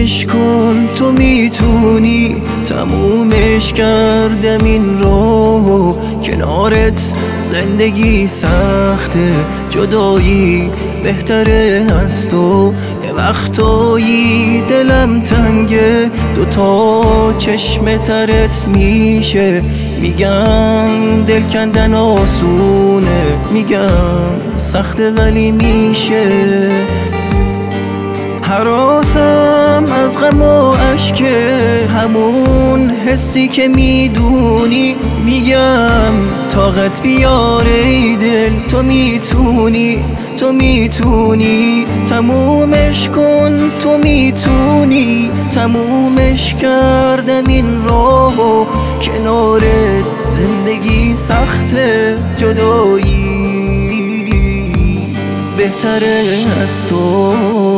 تمومش کن، تو میتونی. تمومش کردم این راهو، کنارت زندگی سخته، جدایی بهتره از تو. یه وقتایی دلم تنگه، دوتا چشم ترت میشه. میگن دل کندن آسونه، میگن سخته ولی میشه. هراسم از غم و اشکه، همون حسی که میدونی. میگم طاقت بیاره ای دل، تو میتونی، تو میتونی. تمومش کن، تو میتونی. تمومش کردم این راهو، کنارت زندگی سخته، جدایی بهتره از تو.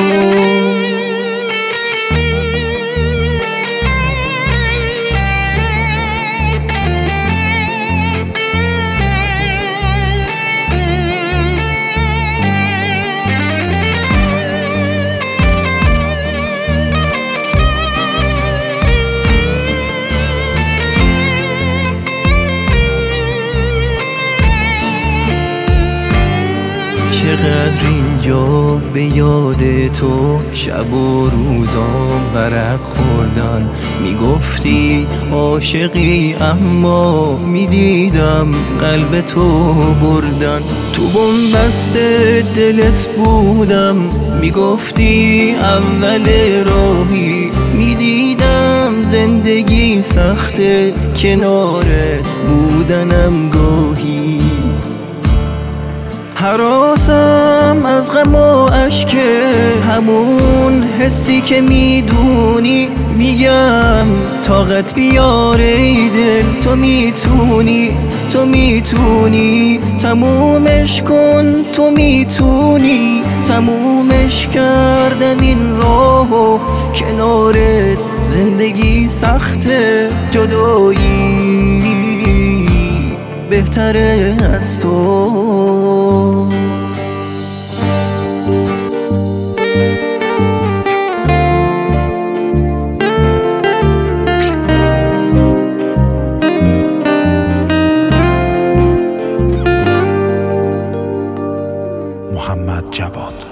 چقدر اینجا به یاد تو شب و روزام برق خوردن. میگفتی عاشقی اما میدیدم قلب تو بردن. تو بنبست دلت بودم، میگفتی اول راهی. میدیدم زندگی سخته، کنارت بودنم گاهی. هراسم از غم و اشکه، همون حسی که میدونی. میگم طاقت بیاره ای دل، تو میتونی، تو میتونی. تمومش کن، تو میتونی. تمومش کردم این راهو، کنارت زندگی سخته، جدایی بهتره از تو. محمد جواد.